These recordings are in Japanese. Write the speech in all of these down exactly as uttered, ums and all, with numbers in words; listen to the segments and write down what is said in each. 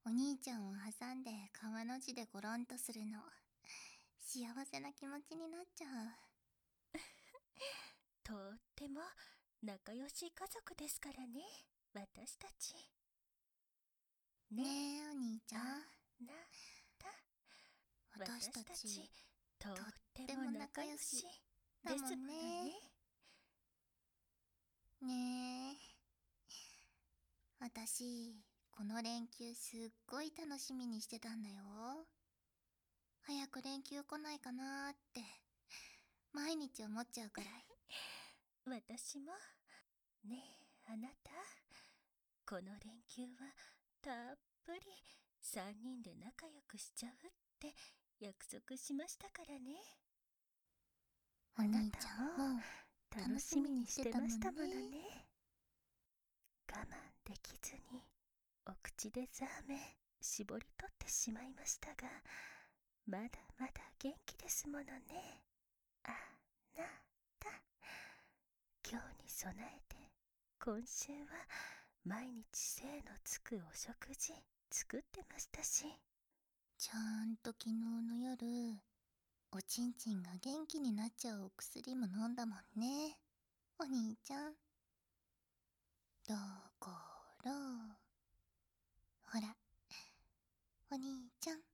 お兄ちゃんを挟んで川の字でゴロンとするの幸せな気持ちになっちゃう。 とっても仲良し家族ですからね、私たち。ねねえお兄ちゃん、 なた私た私ちたちとっとっててもも仲仲良し良しだもですものんね。 ね。 ねえ、私この連休すっごい楽しみにしてたんだよ。早く連休来ないかなーって毎日思っちゃうくらい。 私も。ねえあなた、この連休はたっぷりさんにんで仲良くしちゃうって約束しましたからね。 おあな兄ちゃんたもも楽しみにしてましたもの楽しみにしてね。我慢できずにお口でザーメン絞り取ってしまいましたが、まだまだ元気ですものね。あなた、今日に備えて今週は毎日精のつくお食事作ってましたし。 ちゃんと昨日の夜おちんちんが元気になっちゃうお薬も飲んだもんね、お兄ちゃん。だからほらお兄ちゃん、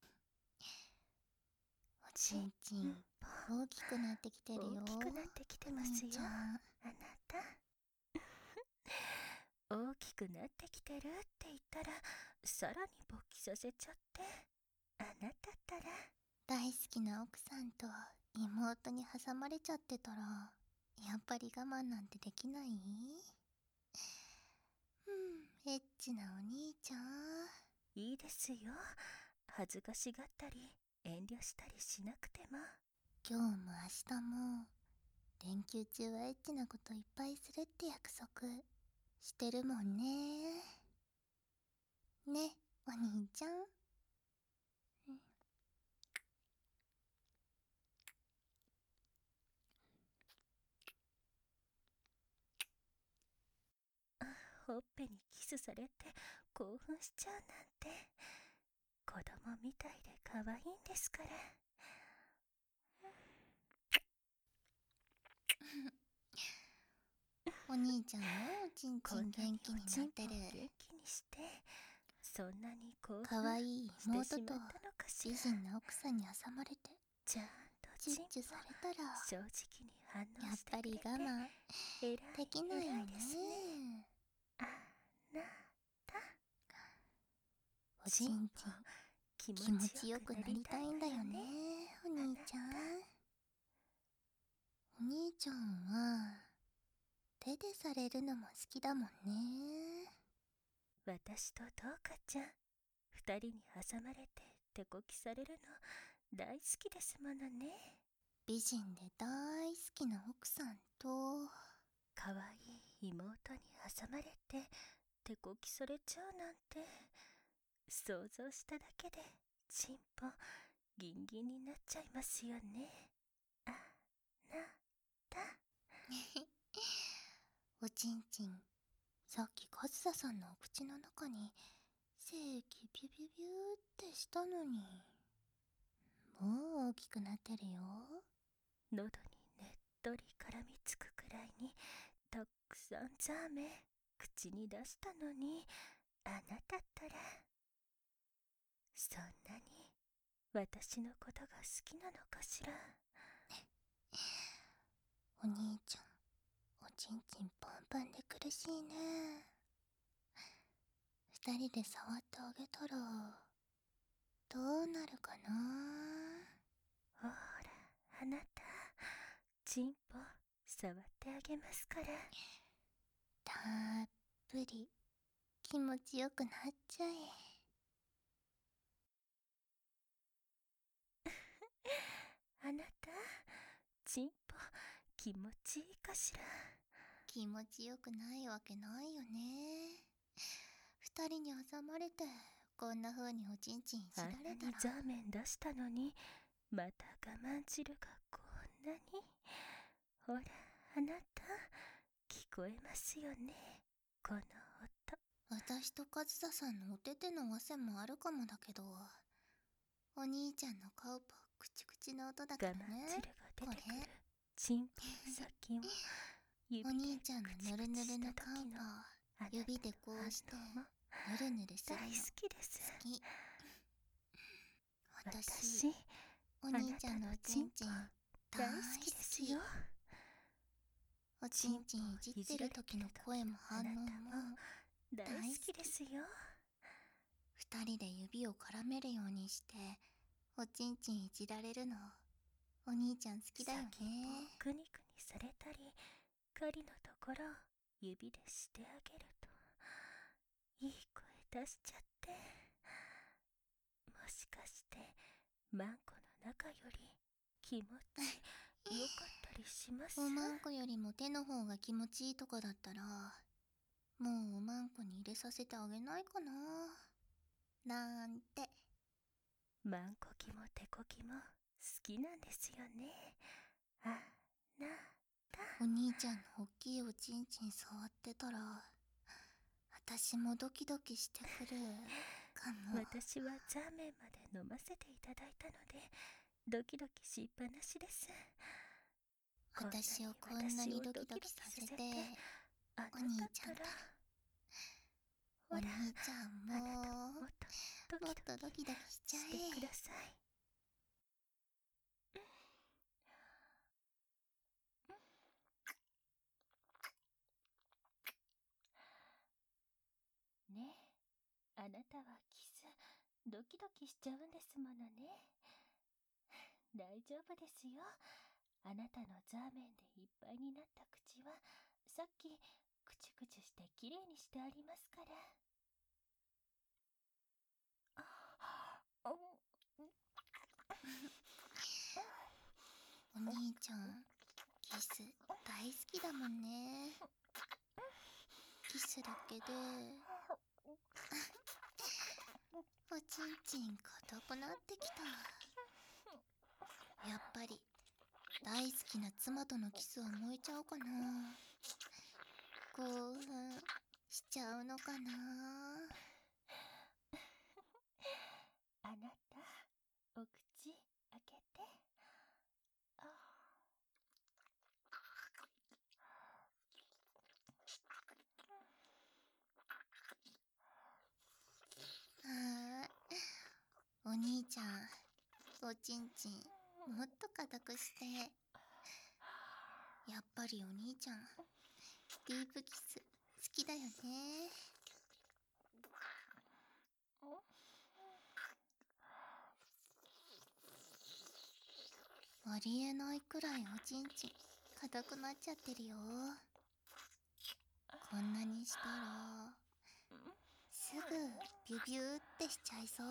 おちんちん大きくなってきてるよ、 大きくなってきておますよ、 兄ちゃん。 あなた。大きくなってきてるって言ったらさらに勃起させちゃって、あなたったら。 大好きな奥さんと妹に挟まれちゃってたらやっぱり我慢なんてできない。うん、エッチなお兄ちゃん。 いいですよ、恥ずかしがったり遠慮したりしなくても。 今日も明日も連休中はエッチなこといっぱいするって約束してるもんね。ね、お兄ちゃん。うん、 ほっぺにキスされて興奮しちゃうなんて、子供みたいで可愛いんですから。 お兄ちゃんもおちんちんこんなに元気におちんぽをなってる。 元気にして、そんなに興か奮わいいして妹としまったのかしら。 美人な奥さんに挟まれてちゃんとチュッチンポチュされたら正直に反応やっぱしてくれてり我慢偉いできないよ偉いですね。 ね。 あなた、 おチンポちんちん気気持持ちよちよくなくなりたりたいんいんだよね、 だよね、お兄ちゃん。お兄ちゃんは手でされるのも好きだもんね。 私とどうかちゃん、二人に挟まれて手こきされるの大好きですものね。 美人で大好きな奥さんとかわいい妹に挟まれて手こきされちゃうなんて、想像しただけでチンポギンギンになっちゃいますよね、あなた。 おちんちんさっきカズサさんのお口の中に精液ビュビュビューってしたのにもう大きくなってるよ。 喉にねっとり絡みつくくらいにたくさんザーメン口に出したのに、あなたったらそんなに私のことが好きなのかしら。 お兄ちゃんおちんちんパンパンで苦しいね。二人で触ってあげたらどうなるかな。 ほらあなた、チンポ触ってあげますから。 たっぷり気持ちよくなっちゃえ。 あなた、チンポ気持ちいいかしら。 気持ちよくないわけないよね。二人に挟まれてこんな風におちんちんしあんだれたらなにザーメン出したのにまた我慢汁がこんなに。ほらあなた、聞こえますよね、この音。 私と和沙さんのお手手の汗もあるかもだけど、お兄ちゃんのカウパクチクチの音だか我らね。 慢汁これが出てくるチンポの先を指おで兄ちゃんのクチクぬるぬチしたるのカウ時のパあなたの指でこうして反応もぬるぬるするの大好きです好き。私私お兄ちゃんのおちんちん大好大好ききですよ。 おちんちんいじってる時の声も反応も大好きですよ。 二人で指を絡めるようにしておちんちんいじられるのお兄ちゃん好きだよね。 先っぽをくにくにされたり狩りのところを指でしてあげるといい声出しちゃって、もしかしてマンコの中より気持ちよかったりします？ おまんこよりも手の方が気持ちいいとかだったらもうおまんこに入れさせてあげないかななんて。 マンコキもテコキも好きなんですよね。あなた。 お兄ちゃんのおっきいおちんちん触ってたら私もドキドキしてくるかも。 私はザーメンまで飲ませていただいたのでドキドキしっぱなしです。 私をこんなにドキドキさせてあなお兄ちゃんったらおほら兄ちゃんもあなたももっともっとドキドキドキドキしちゃしてくえ。 ださい。ねえ、あなたはキスドキドキしちゃうんですものね。大丈夫ですよ。あなたのザーメンでいっぱいになった口はさっきクチュクチュしてきれいにしてありますから。 お兄ちゃんキス大好きだもんね。キスだけでおちんちん硬くなってきた。やっぱり大好きな妻とのキスを燃えちゃうかな。興奮しちゃうのかな。 あなたお口開けて。ああーお兄ちゃんおちんちんもっと硬くして。やっぱりお兄ちゃんディープキス好きだよね。ありえないくらいおちんちん硬くなっちゃってるよ。こんなにしたらすぐビュビューってしちゃいそう。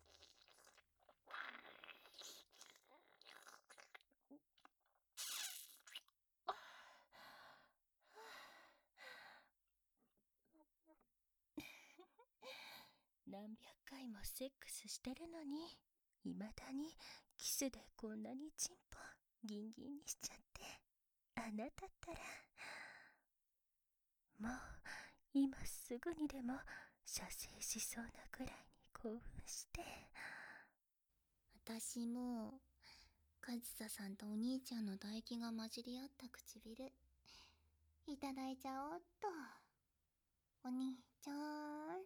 何百回もセックスしてるのにいまだにキスでこんなにチンポギンギンにしちゃって、あなたったらもう今すぐにでも射精しそうなくらいに興奮して。 私もカズサさんとお兄ちゃんの唾液が混じり合った唇いただいちゃおっと。お兄ちゃん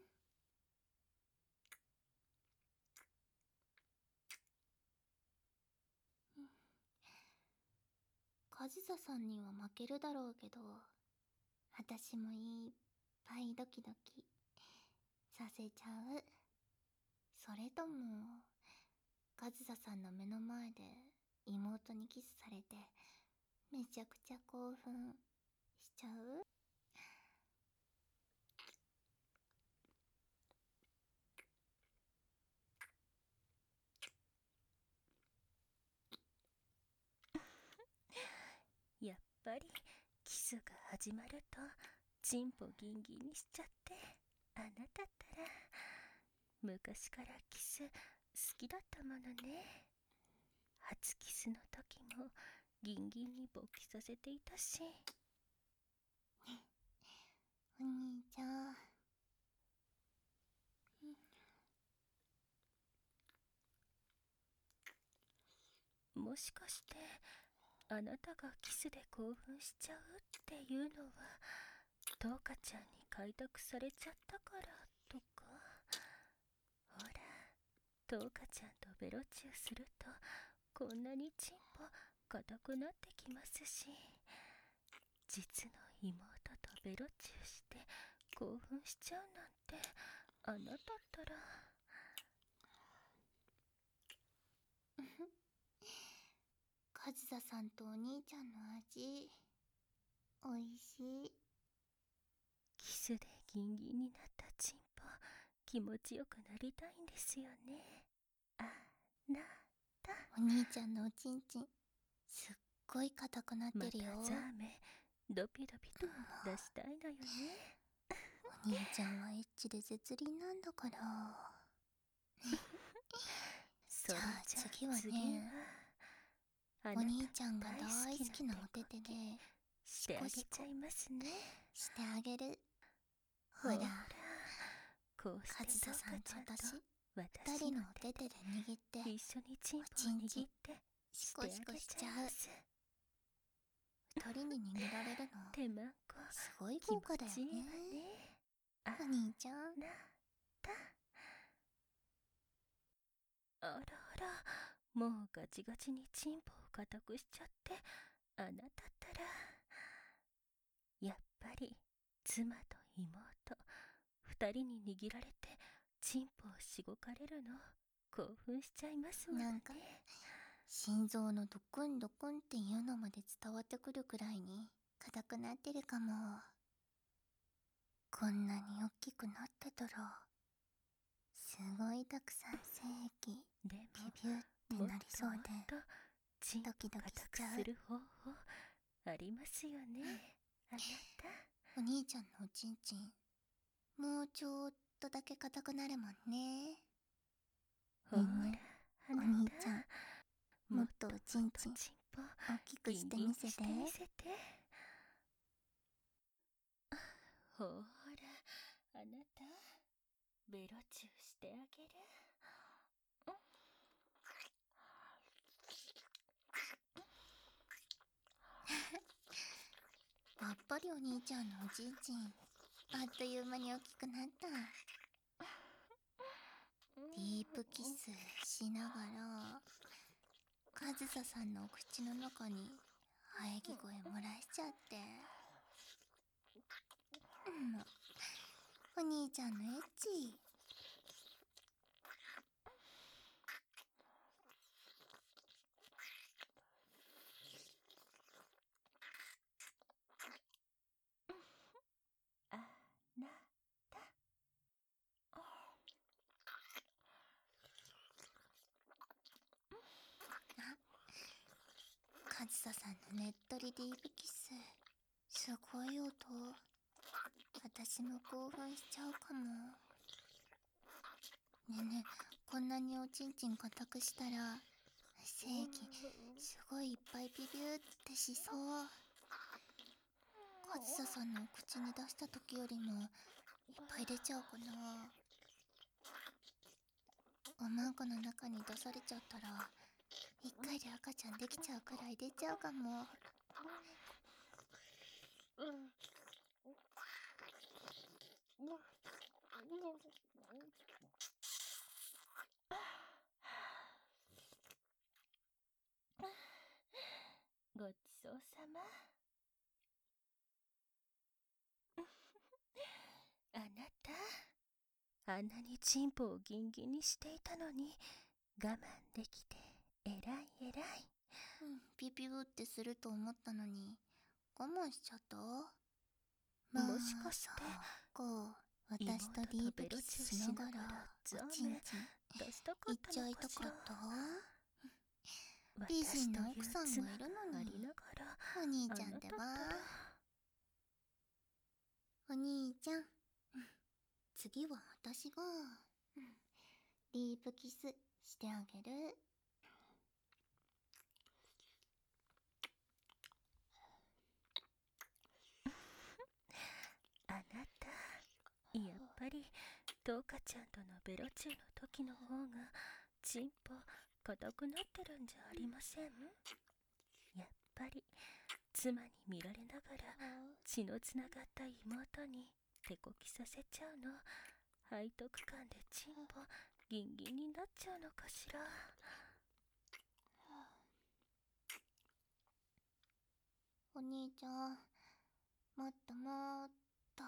カズサさんには負けるだろうけど私もいっぱいドキドキさせちゃう。それともカズサさんの目の前で妹にキスされてめちゃくちゃ興奮しちゃう。 やっぱりキスが始まるとチンポギンギンにしちゃって、あなたったら昔からキス好きだったものね。初キスの時もギンギンに勃起させていたし。 お兄ちゃんもしかしてあなたがキスで興奮しちゃうっていうのはトウカちゃんに開拓されちゃったからとか。ほら、トウカちゃんとベロチューするとこんなにチンポ硬くなってきますし、実の妹とベロチューして興奮しちゃうなんてあなたったら。 カズサさんとお兄ちゃんの味おいしい。 キスでギンギンになったチンポ気持ちよくなりたいんですよね、あなた。 お兄ちゃんのおちんちんすっごい硬くなってるよ。 またザーメドピドピと出したいのよね。 お兄ちゃんはエッチで絶倫なんだから。 それじゃあじゃあ次はね、 次はあなたお兄ちゃんが大大好きなお好き手手でしてあげちゃいますね。 してあげる。ほほら、 ら、 こうカズしてトウサさんとカちゃんと私二私の人のお手手で握って一緒にチンポをおちんちん握ってシしてあコシコげしちゃう。 ちゃいます。 二人に握られるの手間っこすごい気持豪華だよちいいわね。 ね。あお兄ちゃん。 なた。あらあら、もうガチガチにチンポを固くしちゃってあなたったら。やっぱり妻と妹二人に握られてチンポをしごかれるの興奮しちゃいますもんね。 なんか心臓のドクンドクンっていうのまで伝わってくるくらいに硬くなってるかも。こんなに大きくなってたらすごいたくさん精液でもビュビュってもっなりそうでともっとチンポドキドキし固くちゃう。 する方法ありますよね、あなた。 お兄ちゃんのおちんちんもうちょっとだけ硬くなるもんね。 ほら、 ねえねえ、おあなた兄ちゃんもっとおちんちんチンポ大きくしてみせて。 ギンギンにしてみせて。ほら、あなたベロチューしてあげる。 やっぱりお兄ちゃんのおちんちんあっという間に大きくなった。ディープキスしながらカズサさんのお口の中に喘ぎ声漏らしちゃって、うん、お兄ちゃんのエッチ。 あなた。 カズサさんのねっとりディープキスすごい音。私も興奮しちゃうかも。ねえねえ、こんなにおちんちん硬くしたら精液すごいいっぱいビビューってしそう。カズサさんのお口に出した時よりもいっぱい出ちゃうかな。おまんこの中に出されちゃったら一回で赤ちゃんできちゃうくらい出ちゃうかも。 ごちそうさま。あなた、あんなにチンポをギンギンにしていたのに我慢できてえらいえらい。 うん、ビビューってすると思ったのに我慢しちゃった。まもしかしてこう私とディープキスしながらおちんちん出したかいっったのちゃいたかしら。 かった。美人な奥さんがいるのにありながらお兄ちゃんってば。お兄ちゃん、次は私がディープキスしてあげる。 あなた、やっぱりトウカちゃんとのベロチューの時の方がチンポ硬くなってるんじゃありません？やっぱり妻に見られながら血のつながった妹に手こきさせちゃうの、背徳感でチンポギンギンになっちゃうのかしら。 お兄ちゃん、もっともっと。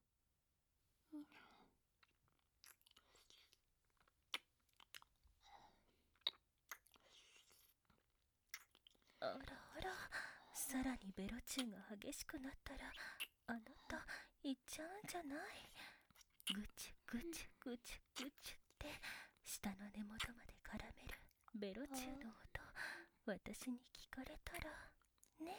あらあら、さらにベロチューが激しくなったらあなたいっちゃうんじゃない？ぐちゅぐちゅぐちゅぐちゅって下の根元まで絡めるベロチューの音、私に聞かれたらね。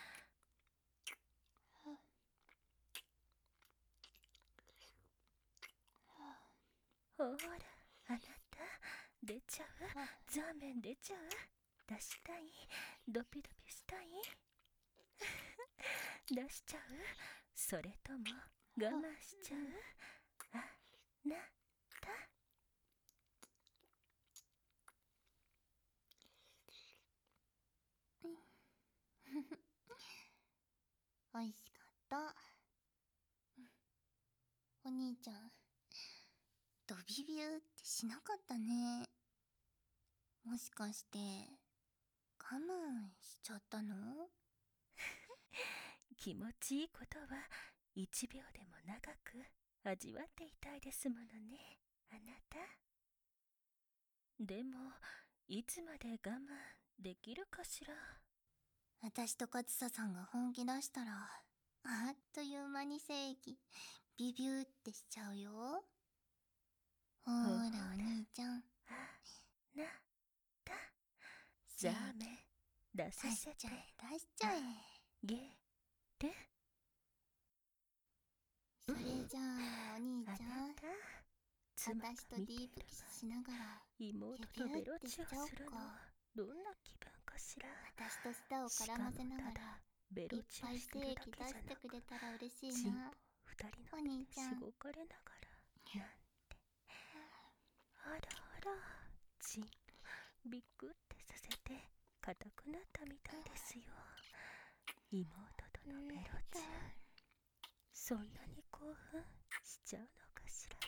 ほら、あなた出ちゃう？ザーメン出ちゃう？出したい？ドピドピしたい？出しちゃう？それとも我慢しちゃう？あなた。 おいしかった。お兄ちゃん、ドビビューってしなかったね。もしかして我慢しちゃったの？ 気持ちいいことはいちびょうでも長く味わっていたいですものね、あなた。でもいつまで我慢できるかしら。 私と勝佐さんが本気出したら、あっという間に正義ビビューってしちゃうよ。ほーらお兄ちゃん、 あなた、ザーメン出さ出しせてちゃえ出しちゃえ。 げる。 それじゃあお兄ちゃん、 あなた、妻が私と見ているディープキスしながら妹とベロチをするのどんな気分かしら。 私と舌を絡ませながらベいっロチをぱいしてるだ精液出けじゃなく、 してくれたら嬉しいチンポな。 二人おの手で兄ちゃん、 しごかれながらなんて。あらあら、チンポびっくってさせて硬くなったみたいですよ、妹とのベロチュー。そんなに興奮しちゃうのかしら。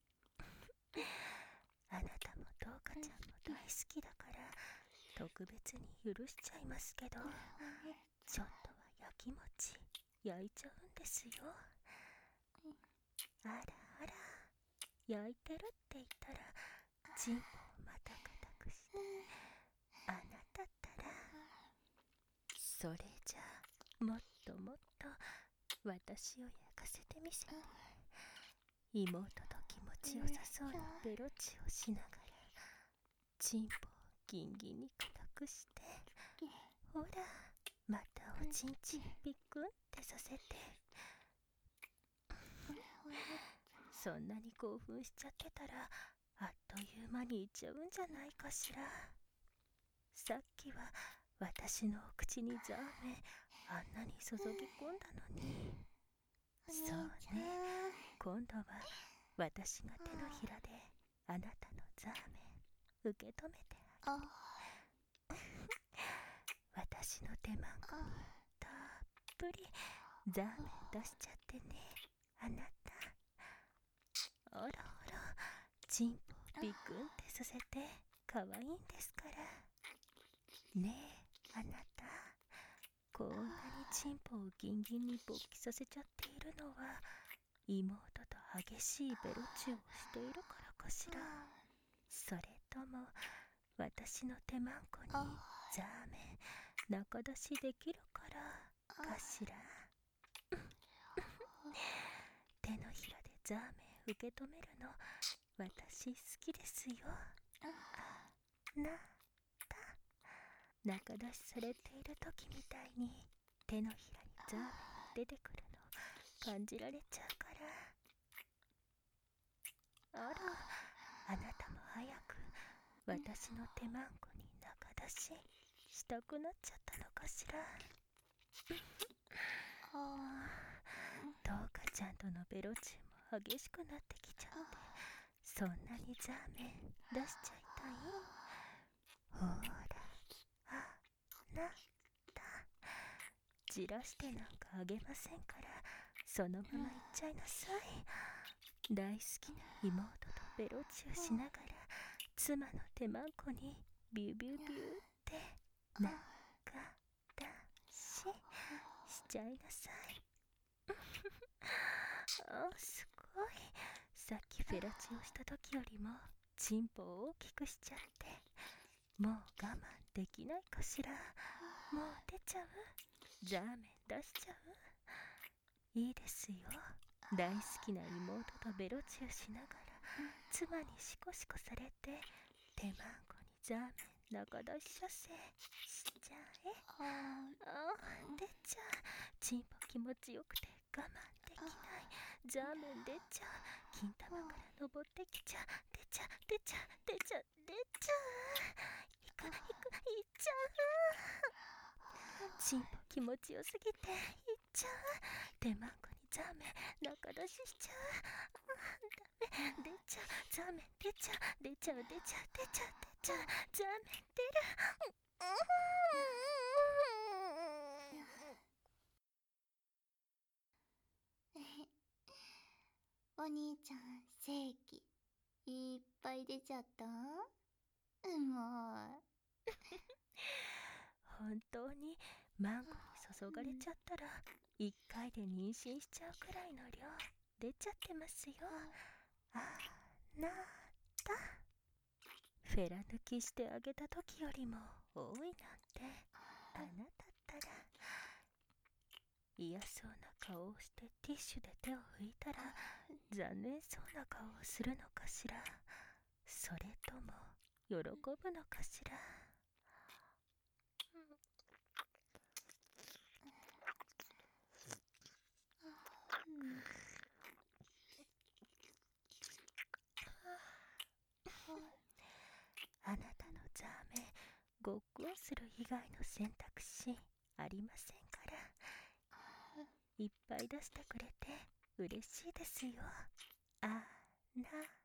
あなたもトウカちゃんも大好きだから特別に許しちゃいますけど、ちょっとは焼きもち焼いちゃうんですよ。あらあら、焼いてるって言ったらチンポをまた固くして、あなたったらそれじゃあもっともっと私を焼かせてみせて。妹と気持ちよさそうにベロチをしながらチンポをギンギンに固くして、ほらまたおちんちんピックンってさせて。そんなに興奮しちゃってたらあっという間にいっちゃうんじゃないかしら。さっきは私のお口にザーメンあんなに注ぎ込んだのに。そうね、今度は私が手のひらであなたのザーメン受け止めてあげる。私の手まんこにたっぷりザーメン出しちゃってね、あなた。あらあら、チンポをビクンってさせて可愛いんですから。ねえあなた、こんなにチンポをギンギンに勃起させちゃっているのは妹と激しいベロチューをしているからかしら。それとも私の手まんこにザーメン中出しできるからかしら。手のひらでザーメン受け止めるの私好きですよ、あなた。中出しされている時みたいに手のひらにザーメンが出てくるの感じられちゃうから。あら、あなたも早く私の手まんこに中出ししたくなっちゃったのかしら。トウカちゃんとのベロチューも激しくなってきちゃって、そんなにザーメン出しちゃいたい？ ほら、あなた、じらしてなんかあげませんから、そのままいっちゃいなさい。大好きな妹とベロチューしながら、妻の手まんこにビュービュービューってなんかだししちゃいなさい。あ、すごい。さっきフェラチオした時よりもチンポを大きくしちゃって、もう我慢できないかしら。もう出ちゃう？ザーメン出しちゃう？いいですよ。大好きな妹とベロチューしながら妻にシコシコされて、手まんこにザーメン中出し射精しちゃえ。ああ、出ちゃう。チンポ気持ちよくて我慢できない。ザーメン出ちゃう。金玉から登ってきちゃう。出ちゃう出ちゃう出ちゃう出ちゃう。いくいくいっちゃう。チンポ気持ちよすぎていっちゃう。手まんこにザーメン中出ししちゃう。ダメ、出ちゃう。ザーメン出ちゃう出ちゃう出ちゃう出ちゃう出ちゃう。ザーメン出る。 お兄ちゃん、正気いっぱい出ちゃった？も本当にマンコに注がれちゃったらいっかいで妊娠しちゃうくらいの量出ちゃってますよ。あなた、フェラ抜きしてあげた時よりも多いなんて、あなたったら嫌そうな顔をしてティッシュで手を拭いたら残念そうな顔をするのかしら。それとも喜ぶのかしら。あなたのザーメンごっくんする以外の選択肢ありませんから、いっぱい出してくれて嬉しいですよ。あな